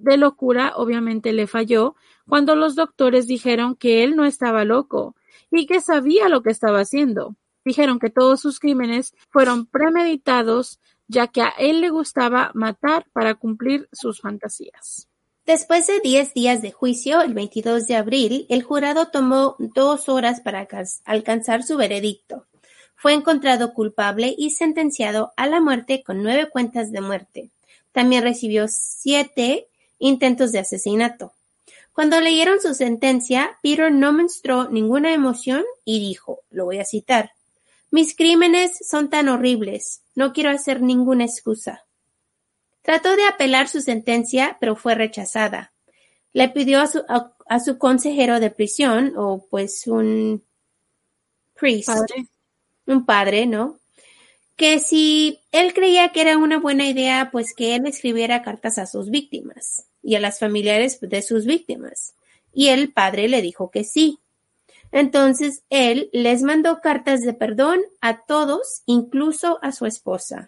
de locura obviamente le falló cuando los doctores dijeron que él no estaba loco y que sabía lo que estaba haciendo. Dijeron que todos sus crímenes fueron premeditados, ya que a él le gustaba matar para cumplir sus fantasías. Después de 10 días de juicio, el 22 de abril, el jurado tomó 2 horas para alcanzar su veredicto. Fue encontrado culpable y sentenciado a la muerte con 9 cuentas de muerte. También recibió 7 intentos de asesinato. Cuando leyeron su sentencia, Peter no mostró ninguna emoción y dijo, lo voy a citar, «Mis crímenes son tan horribles, no quiero hacer ninguna excusa». Trató de apelar su sentencia, pero fue rechazada. Le pidió a su consejero de prisión, o pues un priest, un padre, ¿no? Que si él creía que era una buena idea, pues que él escribiera cartas a sus víctimas y a las familiares de sus víctimas. Y el padre le dijo que sí. Entonces él les mandó cartas de perdón a todos, incluso a su esposa.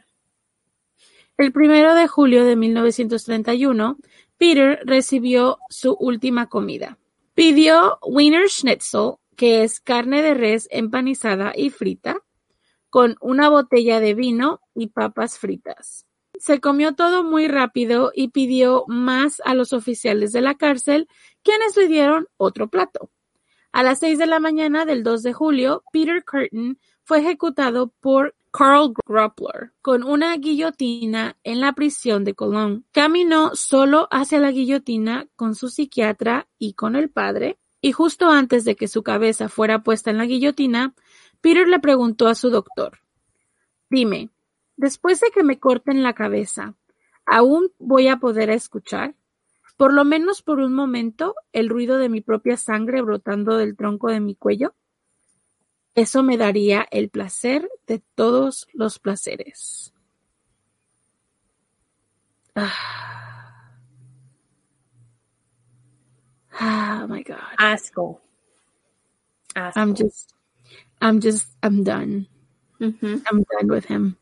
El 1 de julio de 1931, Peter recibió su última comida. Pidió Wiener Schnitzel, que es carne de res empanizada y frita, con una botella de vino y papas fritas. Se comió todo muy rápido y pidió más a los oficiales de la cárcel, quienes le dieron otro plato. A las 6 de la mañana del 2 de julio, Peter Kürten fue ejecutado por Karl Groppler con una guillotina en la prisión de Cologne. Caminó solo hacia la guillotina con su psiquiatra y con el padre, y justo antes de que su cabeza fuera puesta en la guillotina, Peter le preguntó a su doctor, «Dime, después de que me corten la cabeza, ¿aún voy a poder escuchar? Por lo menos por un momento, el ruido de mi propia sangre brotando del tronco de mi cuello. Eso me daría el placer de todos los placeres». Oh my God. Asco. I'm done. Uh-huh. I'm done with him.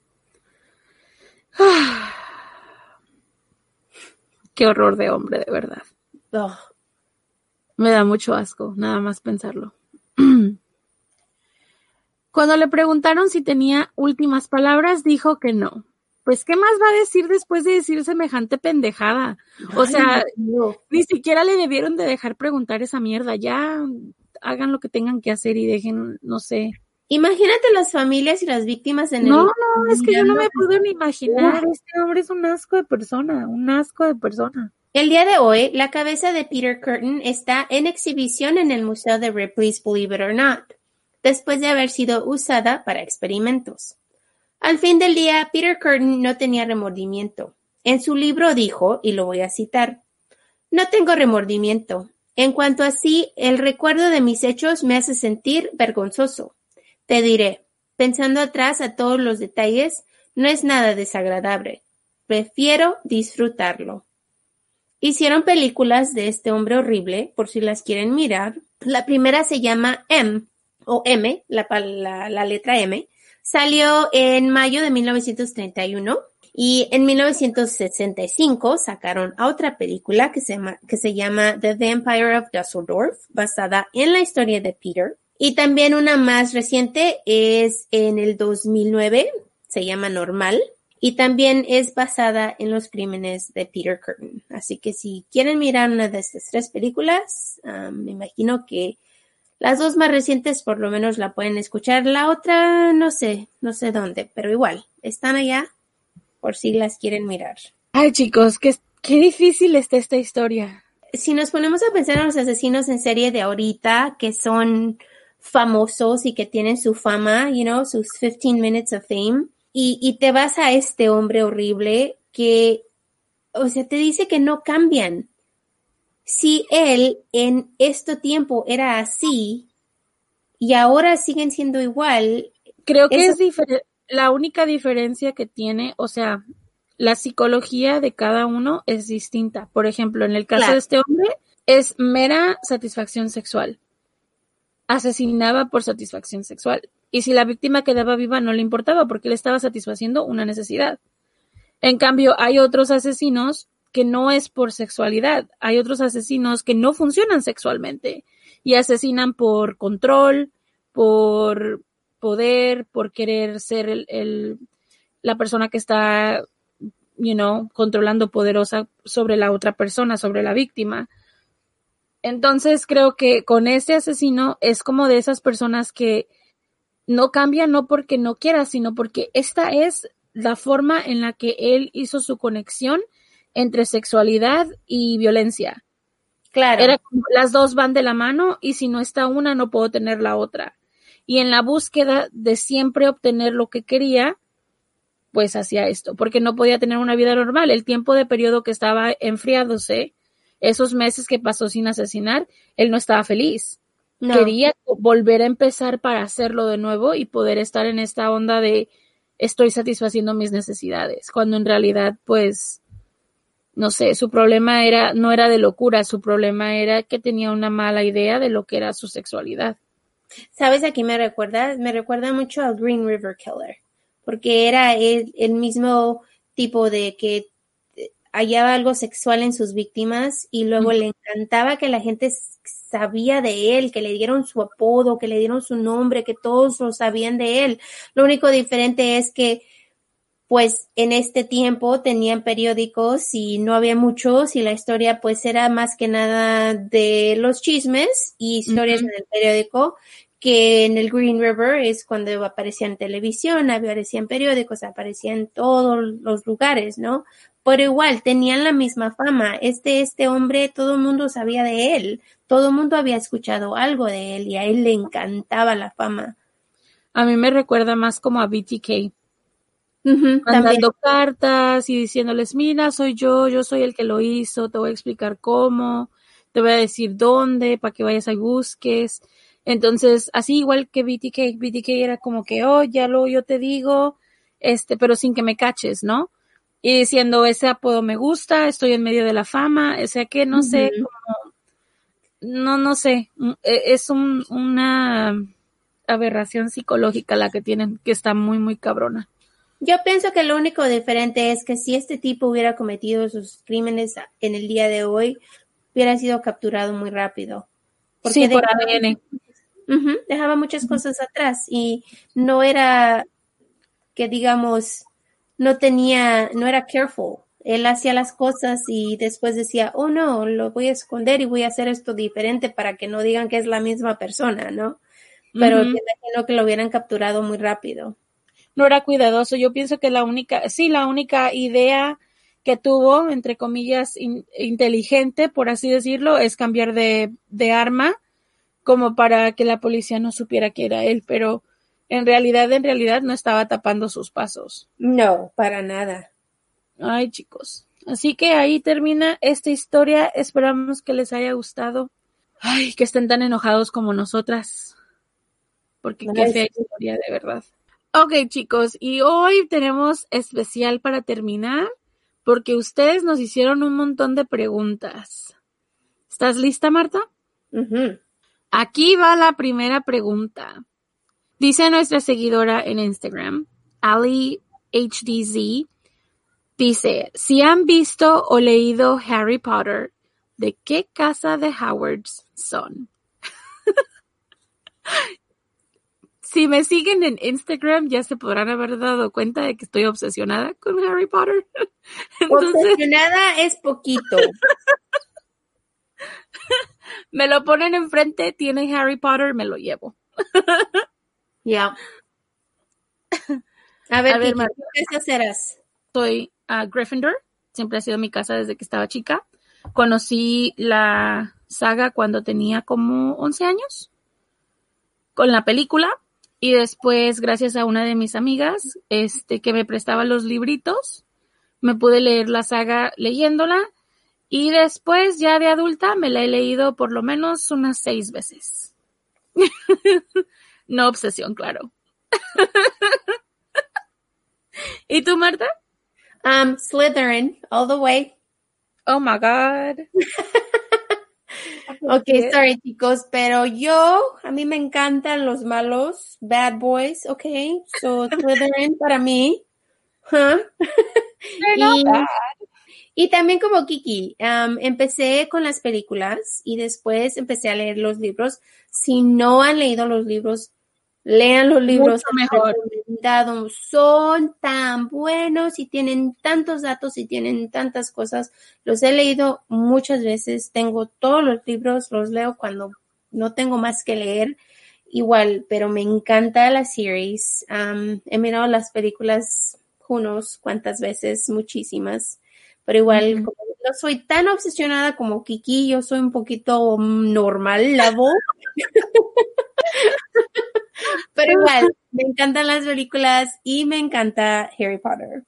Qué horror de hombre, de verdad. Ugh. Me da mucho asco, nada más pensarlo. Cuando le preguntaron si tenía últimas palabras, dijo que no. Pues, ¿qué más va a decir después de decir semejante pendejada? O sea, no. Ni siquiera le debieron de dejar preguntar esa mierda. Ya hagan lo que tengan que hacer y dejen, no sé. Imagínate las familias y las víctimas en No, el... es que yo no me puedo ni imaginar. Este hombre es un asco de persona, un asco de persona. El día de hoy, la cabeza de Peter Kürten está en exhibición en el Museo de Ripley's Believe It or Not, después de haber sido usada para experimentos. Al fin del día, Peter Kürten no tenía remordimiento. En su libro dijo, y lo voy a citar, «No tengo remordimiento. En cuanto a sí, el recuerdo de mis hechos me hace sentir vergonzoso. Te diré, pensando atrás a todos los detalles, no es nada desagradable. Prefiero disfrutarlo». Hicieron películas de este hombre horrible, por si las quieren mirar. La primera se llama M, o M, la letra M. Salió en mayo de 1931 y en 1965 sacaron a otra película que se llama The Vampire of Dusseldorf, basada en la historia de Peter. Y también una más reciente es en el 2009, se llama Normal. Y también es basada en los crímenes de Peter Kürten. Así que si quieren mirar una de estas 3 películas, me imagino que las 2 más recientes por lo menos la pueden escuchar. La otra no sé dónde, pero igual, están allá por si las quieren mirar. Ay, chicos, qué difícil está esta historia. Si nos ponemos a pensar en los asesinos en serie de ahorita, que son famosos y que tienen su fama, sus 15 minutes of fame, y te vas a este hombre horrible que, o sea, te dice que no cambian. Si él en este tiempo era así y ahora siguen siendo igual. Creo que es la única diferencia que tiene, o sea, la psicología de cada uno es distinta. Por ejemplo, en el caso de este hombre es mera satisfacción sexual. Asesinaba por satisfacción sexual. Y si la víctima quedaba viva no le importaba porque le estaba satisfaciendo una necesidad. En cambio, hay otros asesinos que no es por sexualidad. Hay otros asesinos que no funcionan sexualmente y asesinan por control, por poder, por querer ser la persona que está, controlando poderosa sobre la otra persona, sobre la víctima. Entonces creo que con este asesino es como de esas personas que no cambia no porque no quiera, sino porque esta es la forma en la que él hizo su conexión entre sexualidad y violencia. Claro. Era como las dos van de la mano y si no está una no puedo tener la otra. Y en la búsqueda de siempre obtener lo que quería, pues hacía esto, porque no podía tener una vida normal. El tiempo de periodo que estaba enfriándose, esos meses que pasó sin asesinar, él no estaba feliz. No. Quería volver a empezar para hacerlo de nuevo y poder estar en esta onda de estoy satisfaciendo mis necesidades, cuando en realidad, pues, no sé, su problema no era de locura, su problema era que tenía una mala idea de lo que era su sexualidad. ¿Sabes a quién me recuerda? Me recuerda mucho al Green River Killer, porque era el mismo tipo de que hallaba algo sexual en sus víctimas y luego le encantaba que la gente sabía de él, que le dieron su apodo, que le dieron su nombre, que todos lo sabían de él. Lo único diferente es que pues en este tiempo tenían periódicos y no había muchos y la historia pues era más que nada de los chismes y historias en el periódico, que en el Green River es cuando aparecía en televisión, aparecía en periódicos, aparecía en todos los lugares, ¿no? Pero igual tenían la misma fama. Este hombre, todo el mundo sabía de él, todo el mundo había escuchado algo de él y a él le encantaba la fama. A mí me recuerda más como a BTK. Mandando también cartas y diciéndoles, mira, soy yo soy el que lo hizo, te voy a explicar cómo, te voy a decir dónde, para que vayas y busques. Entonces, así igual que BTK era como que, yo te digo, pero sin que me caches, ¿no? Y diciendo, ese apodo me gusta, estoy en medio de la fama, o sea que no sé, no sé, es una aberración psicológica la que tienen, que está muy, muy cabrona. Yo pienso que lo único diferente es que si este tipo hubiera cometido sus crímenes en el día de hoy, hubiera sido capturado muy rápido. Porque sí, por ADN. Dejaba muchas cosas atrás y no era que digamos, no era careful. Él hacía las cosas y después decía, oh no, lo voy a esconder y voy a hacer esto diferente para que no digan que es la misma persona, ¿no? Pero me imagino que lo hubieran capturado muy rápido. No era cuidadoso. Yo pienso que la única idea que tuvo, entre comillas, inteligente, por así decirlo, es cambiar de arma como para que la policía no supiera que era él, pero en realidad no estaba tapando sus pasos. No, para nada. Ay, chicos. Así que ahí termina esta historia. Esperamos que les haya gustado. Ay, que estén tan enojados como nosotras. Porque qué fea historia, de verdad. Ok, chicos, y hoy tenemos especial para terminar porque ustedes nos hicieron un montón de preguntas. ¿Estás lista, Marta? Aquí va la primera pregunta. Dice nuestra seguidora en Instagram, Ali HDZ, dice, si han visto o leído Harry Potter, ¿de qué casa de Howards son? Si me siguen en Instagram, ya se podrán haber dado cuenta de que estoy obsesionada con Harry Potter. Entonces, obsesionada es poquito. Me lo ponen enfrente, tiene Harry Potter, me lo llevo. Ya. A ver, ¿qué casa serás? Soy Gryffindor, siempre ha sido mi casa desde que estaba chica. Conocí la saga cuando tenía como 11 años, con la película. Y después, gracias a una de mis amigas, que me prestaba los libritos, me pude leer la saga leyéndola. Y después, ya de adulta, me la he leído por lo menos unas 6 veces. No obsesión, claro. ¿Y tú, Marta? Slytherin, all the way. Oh my God. Okay, sorry chicos, pero a mí me encantan los malos, bad boys, okay, so Slytherin para mí, Y también como Kiki, empecé con las películas y después empecé a leer los libros. Si no han leído los libros, lean los libros. Mucho mejor. Son tan buenos y tienen tantos datos y tienen tantas cosas. Los he leído muchas veces. Tengo todos los libros, los leo cuando no tengo más que leer. Igual, pero me encanta la series. He mirado las películas unos cuantas veces, muchísimas. Pero igual, como no soy tan obsesionada como Kiki, yo soy un poquito normal, la voz. Pero igual, me encantan las películas y me encanta Harry Potter.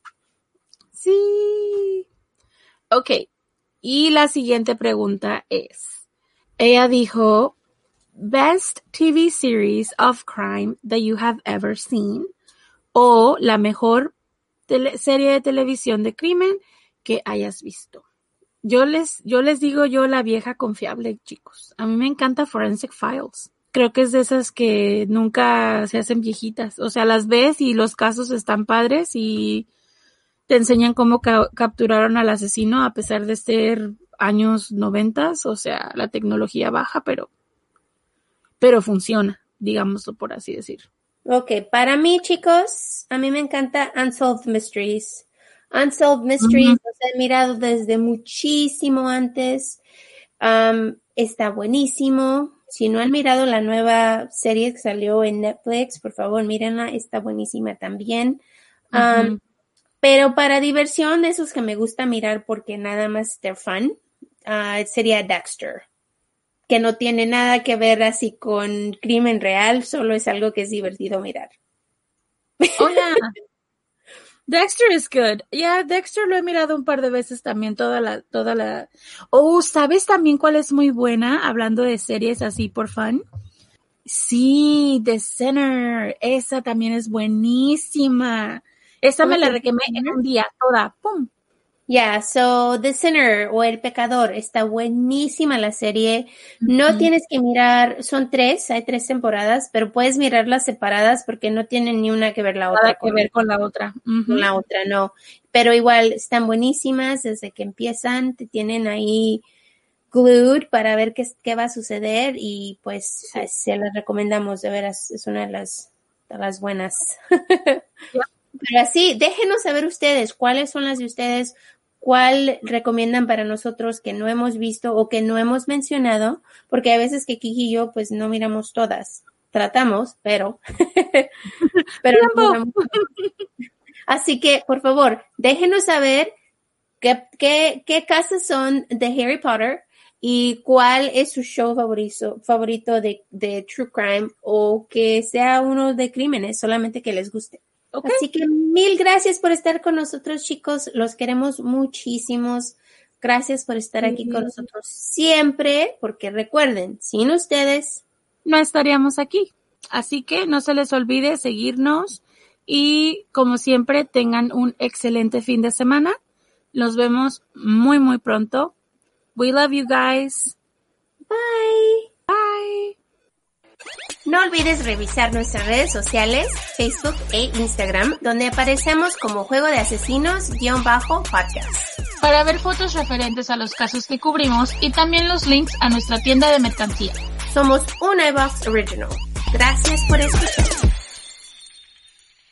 Sí. Ok. Y la siguiente pregunta es, ella dijo, Best TV series of crime that you have ever seen, o la mejor serie de televisión de crimen que hayas visto. Yo les digo la vieja confiable, chicos. A mí me encanta Forensic Files. Creo que es de esas que nunca se hacen viejitas. O sea, las ves y los casos están padres y te enseñan cómo capturaron al asesino a pesar de ser años 90. O sea, la tecnología baja, pero funciona, digámoslo por así decir. Ok, para mí, chicos, a mí me encanta Unsolved Mysteries. Unsolved Mysteries los he mirado desde muchísimo antes. Está buenísimo. Si no han mirado la nueva serie que salió en Netflix, por favor, mírenla. Está buenísima también. Pero para diversión, esos que me gusta mirar porque nada más they're fun, sería Dexter. Que no tiene nada que ver así con crimen real, solo es algo que es divertido mirar. Oh, yeah. Dexter is good. Yeah, Dexter lo he mirado un par de veces también, toda la. Oh, ¿sabes también cuál es muy buena? Hablando de series así por fun. Sí, The Sinner. Esa también es buenísima. Esa me la requemé en un día, toda. ¡Pum! Yeah, so The Sinner o El Pecador, está buenísima la serie. No tienes que mirar, hay 3 temporadas, pero puedes mirarlas separadas porque no tienen ni una que ver la otra. Nada que ver con la otra. Con la otra, no. Pero igual están buenísimas desde que empiezan, te tienen ahí glued para ver qué va a suceder y pues se las recomendamos, de veras, es una de las buenas. Pero así, déjenos saber ustedes, cuáles son las de ustedes, cuál recomiendan para nosotros que no hemos visto o que no hemos mencionado, porque a veces que Kiki y yo pues no miramos todas, tratamos, pero no miramos todas. Así que, por favor, déjenos saber qué casas son de Harry Potter y cuál es su show favorito de True Crime o que sea uno de crímenes, solamente que les guste. Okay. Así que 1000 gracias por estar con nosotros, chicos. Los queremos muchísimos. Gracias por estar aquí con nosotros siempre, porque recuerden, sin ustedes no estaríamos aquí. Así que no se les olvide seguirnos y, como siempre, tengan un excelente fin de semana. Nos vemos muy, muy pronto. We love you guys. Bye. Bye. No olvides revisar nuestras redes sociales, Facebook e Instagram, donde aparecemos como Juego de Asesinos_podcast. Para ver fotos referentes a los casos que cubrimos y también los links a nuestra tienda de mercancía. Somos un iVox Original. Gracias por escuchar.